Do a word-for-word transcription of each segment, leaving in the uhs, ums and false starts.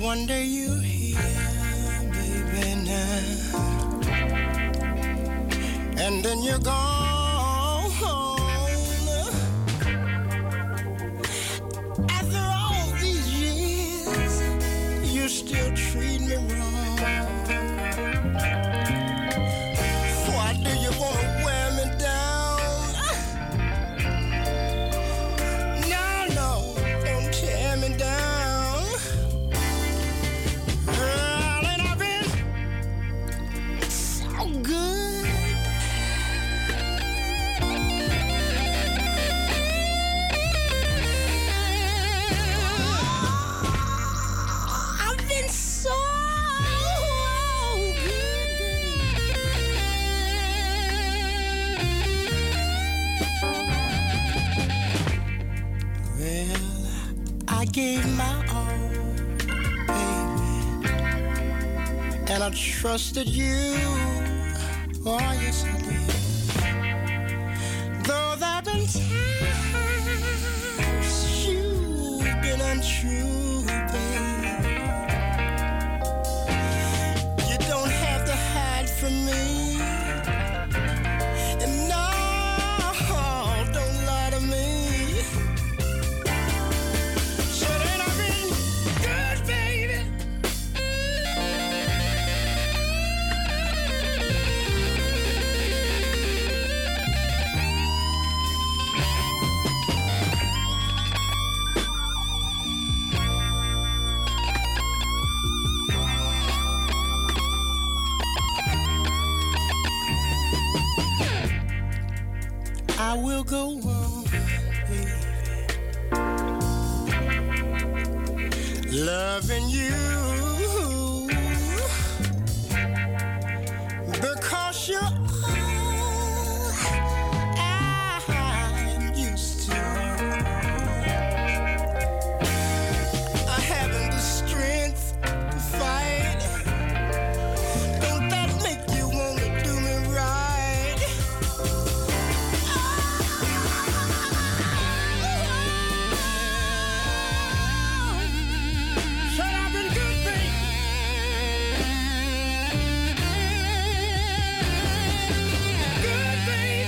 One day you here, baby, now, and then you're gone. After all these years, you still treat me wrong. Why do you want to wear me down? No, no, don't tear me down. Girl, and I've been so good. I've been so good. Well, I gave my all, baby, and I trusted you. Oh, yes, I did. Though there've been times you've been untrue, baby, you don't have to hide from me. And no, don't lie to me. Said ain't I been good, baby? I will go on, baby, loving you because you're all I'm used to. I haven't the strength to fight. Don't that make you want to do me right? Said I've been good, baby. Good, baby.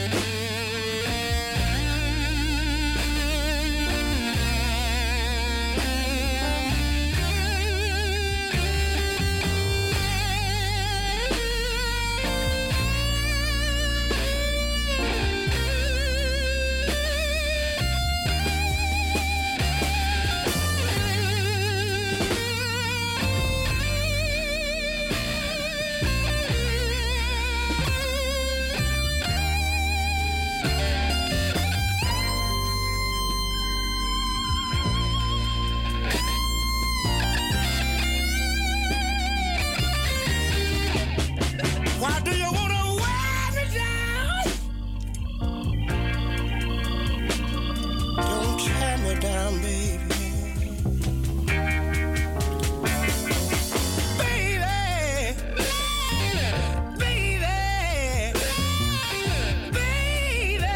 Why do you want to wear me down? Don't tear me down, baby. Baby, baby, baby,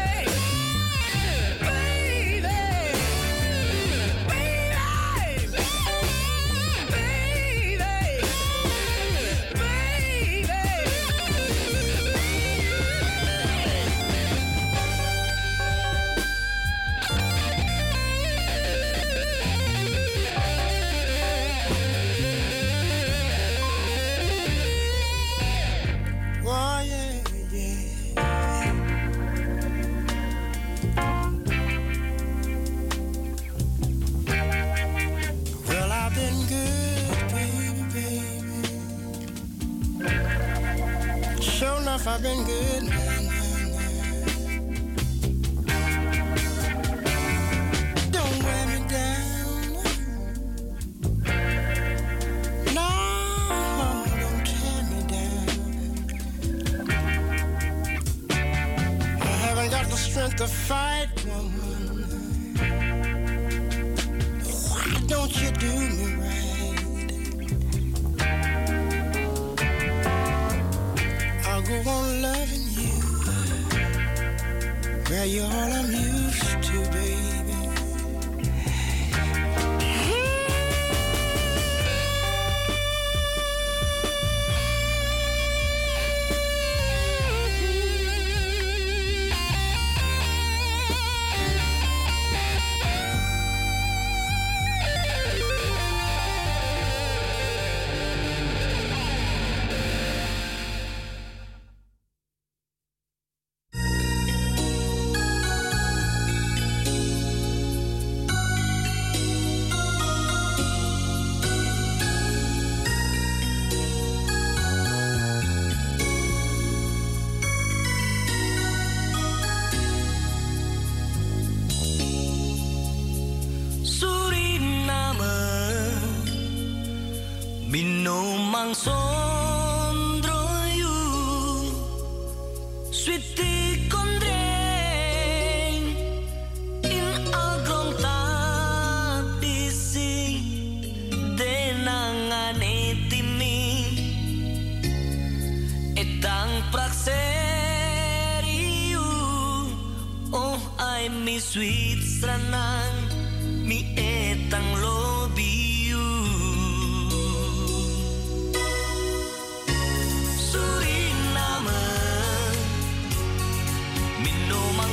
oh, yeah, yeah. Well, I've been good, baby, baby. Sure enough, I've been good. Nah, nah, nah. Don't wear me down. No, don't tear me down. I haven't got the strength to fight, woman. Why don't you do me right? I'll go on loving you. Girl, you're all I'm used to, baby. Minumang sondroyu Sweetie kondreng In agrong tapisi Denangane timi Etang prakseriu Oh I mi sweet stranang Mi etang lobiu Suriname Minumang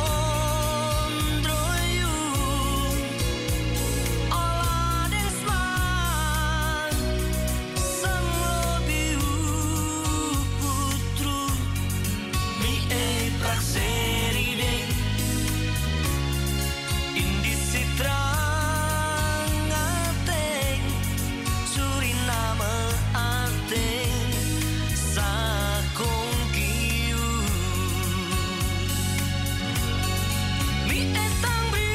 sondroyu Ola desman Sang lobiu putru Mi e prakseri deng Indi sitrang ateng Suriname ateng Sakong kiu Mi etang bri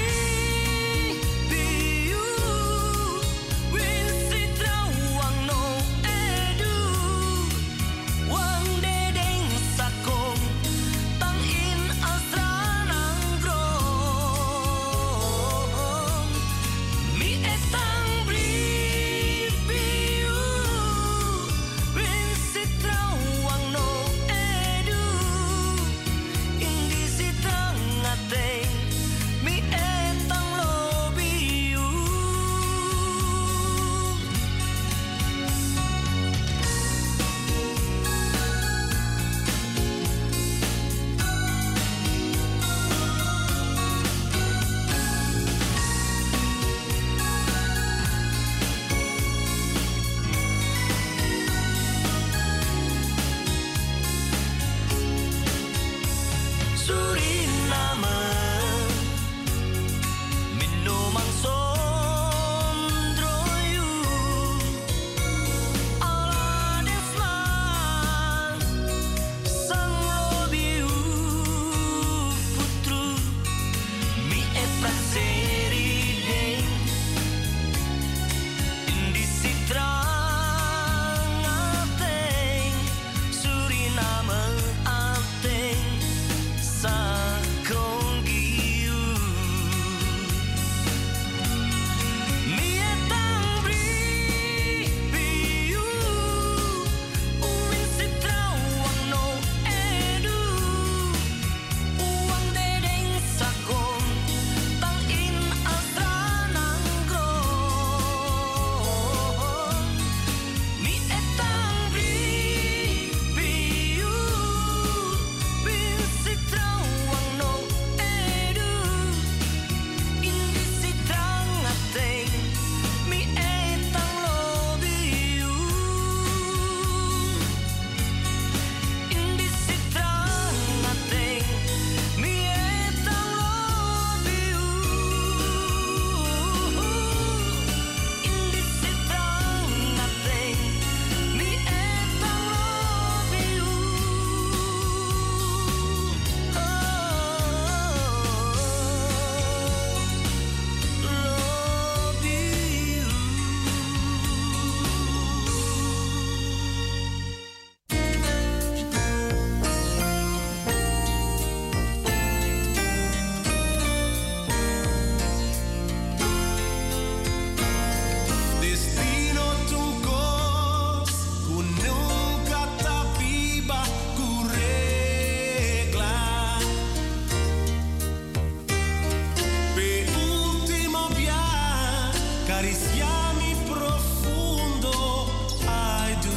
biu Win sitra wang no edu Wang dedeng sakong Tang in astranang grong Mi etang bri biu Win sitra wang no edu Indi sitrang ateng Mi etang lobiu Suriname Minumang sondroyu Ola desman Sang lobiu putru Mi e prakseri deng Indi sitrang ateng Suriname ateng Sakong kiu Mi etang bri biu Uwin sitra wang no edu Uwang dedeng sakong Tang in astranang grong Mi etang bri biu Win sitra wang no edu Indi sitrang ateng Mi etang lobiu Indi sitrang ateng Mi etang lobiu Indi sitrang ateng Mi etang lobiu Destino tungkos ku nunca tapiba ku regla Pe ultimo via cariciami profundo ai du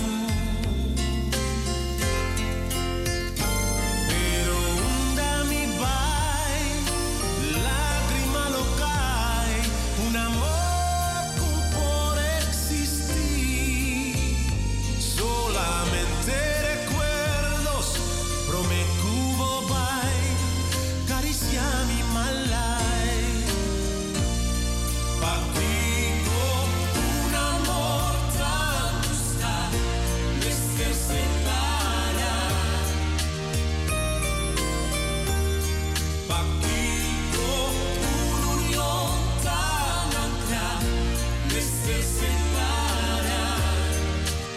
Pero onda mi vai lágrima lo cae un amor con por existir solamente recuerdos promecubo vai cariciami malai Patico un amor tan gusta desde separa Patico un'union tan ampia desde separa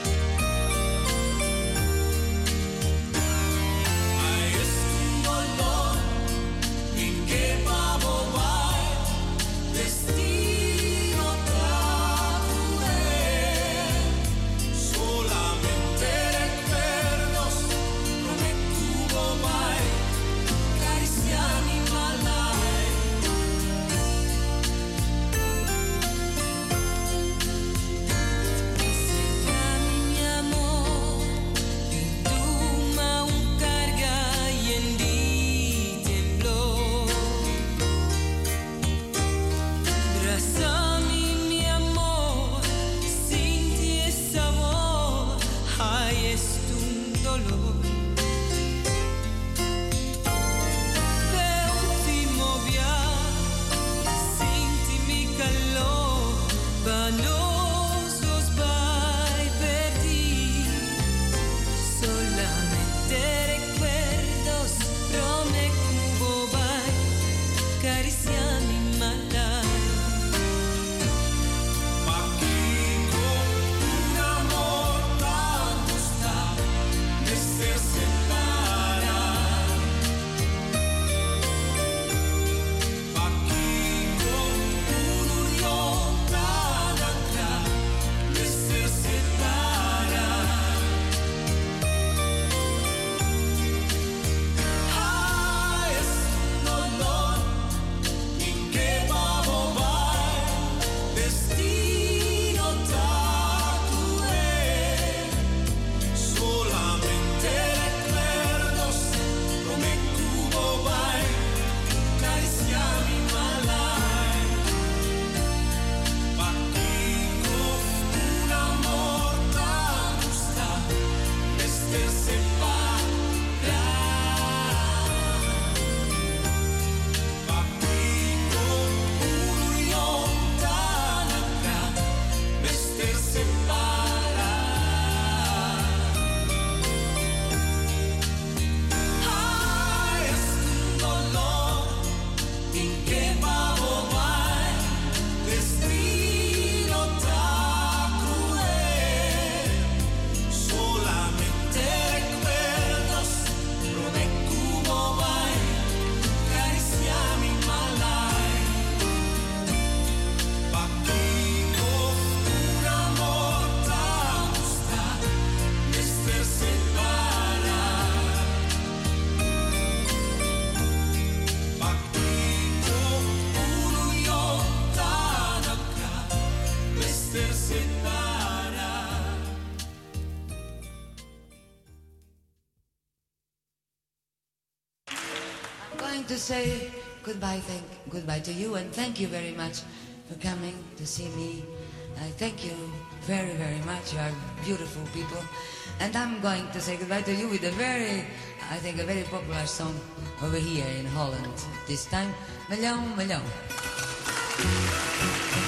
going to say goodbye, thank, goodbye to you, and thank you very much for coming to see me. I thank you very, very much. You are beautiful people. And I'm going to say goodbye to you with a very, I think, a very popular song over here in Holland this time. Milhão, milhão.